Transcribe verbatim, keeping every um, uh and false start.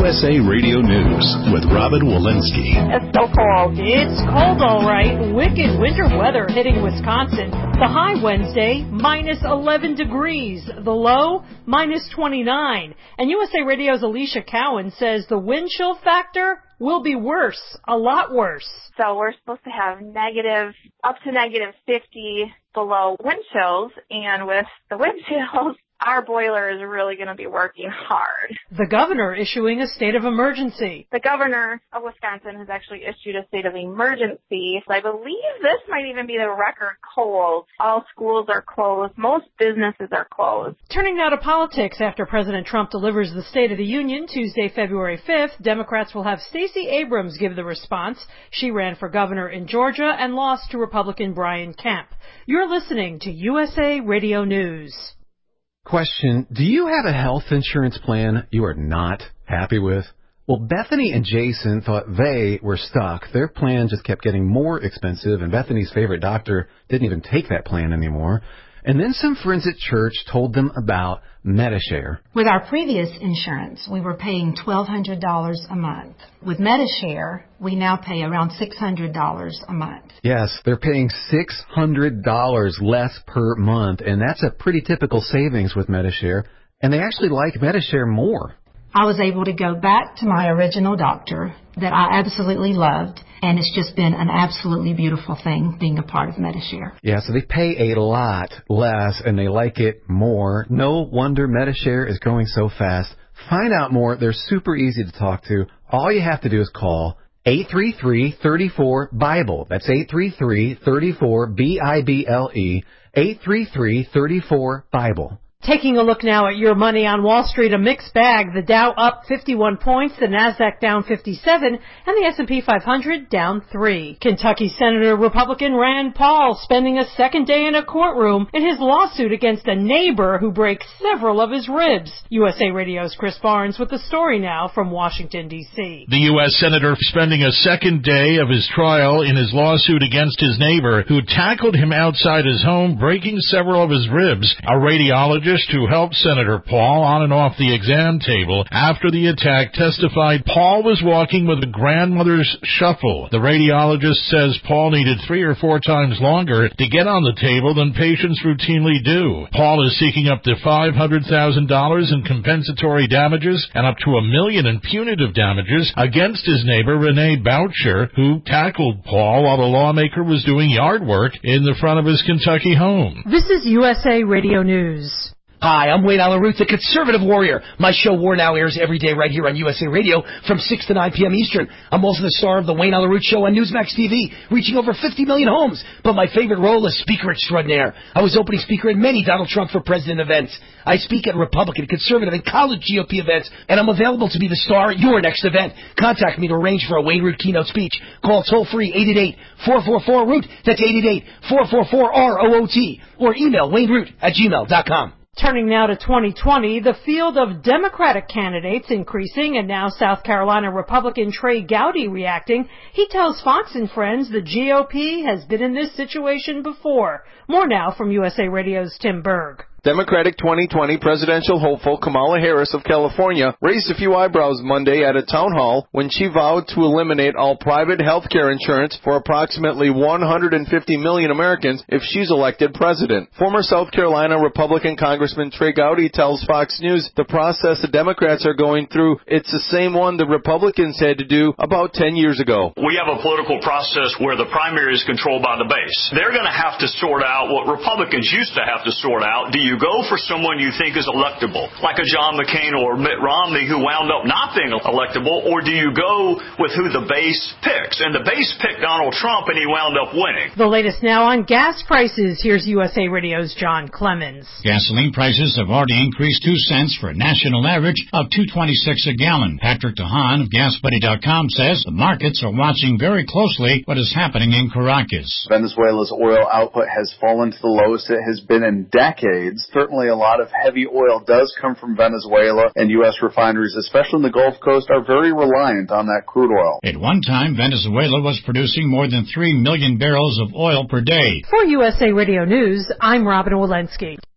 S A Radio News with Robin Walensky. It's so cold. It's cold, all right. Wicked winter weather hitting Wisconsin. The high Wednesday, minus eleven degrees. The low, minus twenty-nine. And U S A Radio's Alicia Cowan says the wind chill factor will be worse, a lot worse. So we're supposed to have negative, up to negative fifty below wind chills, and with the wind chills, our boiler is really going to be working hard. The governor issuing a state of emergency. The governor of Wisconsin has actually issued a state of emergency. I believe this might even be the record cold. All schools are closed. Most businesses are closed. Turning now to politics. After President Trump delivers the State of the Union Tuesday, February fifth, Democrats will have Stacey Abrams give the response. She ran for governor in Georgia and lost to Republican Brian Kemp. You're listening to U S A Radio News. Question, do you have a health insurance plan you are not happy with? Well, Bethany and Jason thought they were stuck. Their plan just kept getting more expensive, and Bethany's favorite doctor didn't even take that plan anymore. And then some friends at church told them about Medi-Share. With our previous insurance, we were paying twelve hundred dollars a month. With Medi-Share, we now pay around six hundred dollars a month. Yes, they're paying six hundred dollars less per month, and that's a pretty typical savings with Medi-Share. And they actually like Medi-Share more. I was able to go back to my original doctor that I absolutely loved, and it's just been an absolutely beautiful thing being a part of Medi-Share. Yeah, so they pay a lot less, and they like it more. No wonder Medi-Share is growing so fast. Find out more. They're super easy to talk to. All you have to do is call eight three three, three four, BIBLE. That's eight three three, three four, B I B L E, eight three three, three four, BIBLE. Taking a look now at your money on Wall Street, a mixed bag. The Dow up fifty-one points, the Nasdaq down fifty-seven, and the S and P five hundred down three. Kentucky Senator Republican Rand Paul spending a second day in a courtroom in his lawsuit against a neighbor who breaks several of his ribs. U S A Radio's Chris Barnes with the story now from Washington, D C The U S Senator spending a second day of his trial in his lawsuit against his neighbor who tackled him outside his home, breaking several of his ribs. A radiologist who helped Senator Paul on and off the exam table after the attack testified Paul was walking with a grandmother's shuffle. The radiologist says Paul needed three or four times longer to get on the table than patients routinely do. Paul is seeking up to five hundred thousand dollars in compensatory damages and up to a million in punitive damages against his neighbor Renee Boucher, who tackled Paul while the lawmaker was doing yard work in the front of his Kentucky home. This is U S A Radio News. Hi, I'm Wayne Allen Root, the Conservative Warrior. My show War Now airs every day right here on U S A Radio from six to nine p.m. Eastern. I'm also the star of the Wayne Allen Root Show on Newsmax T V, reaching over fifty million homes. But my favorite role is Speaker Extraordinaire. I was opening speaker at many Donald Trump for President events. I speak at Republican, Conservative, and college G O P events, and I'm available to be the star at your next event. Contact me to arrange for a Wayne Root keynote speech. Call toll-free eight eight eight, four four four, root. That's eight eight eight, four four four, R O O T. Or email wayneroot at gmail dot com. Turning now to twenty twenty, the field of Democratic candidates increasing, and now South Carolina Republican Trey Gowdy reacting. He tells Fox and Friends the G O P has been in this situation before. More now from U S A Radio's Tim Berg. Democratic twenty twenty presidential hopeful Kamala Harris of California raised a few eyebrows Monday at a town hall when she vowed to eliminate all private health care insurance for approximately one hundred fifty million Americans if she's elected president. Former South Carolina Republican Congressman Trey Gowdy tells Fox News the process the Democrats are going through, it's the same one the Republicans had to do about ten years ago. We have a political process where the primary is controlled by the base. They're going to have to sort out what Republicans used to have to sort out. Do you go for someone you think is electable, like a John McCain or Mitt Romney who wound up not being electable, or do you go with who the base picks? And the base picked Donald Trump, and he wound up winning. The latest now on gas prices. Here's U S A Radio's John Clemens. Gasoline prices have already increased two cents for a national average of two twenty-six a gallon. Patrick DeHaan of gas buddy dot com says the markets are watching very closely what is happening in Caracas. Venezuela's oil output has fallen to the lowest it has been in decades. Certainly a lot of heavy oil does come from Venezuela, and U S refineries, especially in the Gulf Coast, are very reliant on that crude oil. At one time, Venezuela was producing more than three million barrels of oil per day. For U S A Radio News, I'm Robin Walensky.